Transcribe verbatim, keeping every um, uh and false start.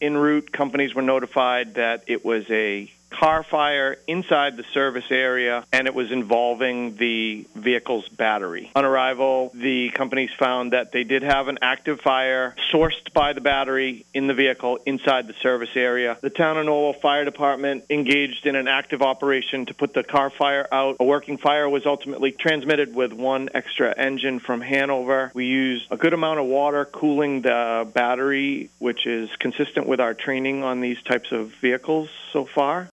En route, companies were notified that it was a car fire inside the service area, and it was involving the vehicle's battery. On arrival, the companies found that they did have an active fire sourced by the battery in the vehicle inside the service area. The Town of Norwell Fire Department engaged in an active operation to put the car fire out. A working fire was ultimately transmitted with one extra engine from Hanover. We used a good amount of water cooling the battery, which is consistent with our training on these types of vehicles so far.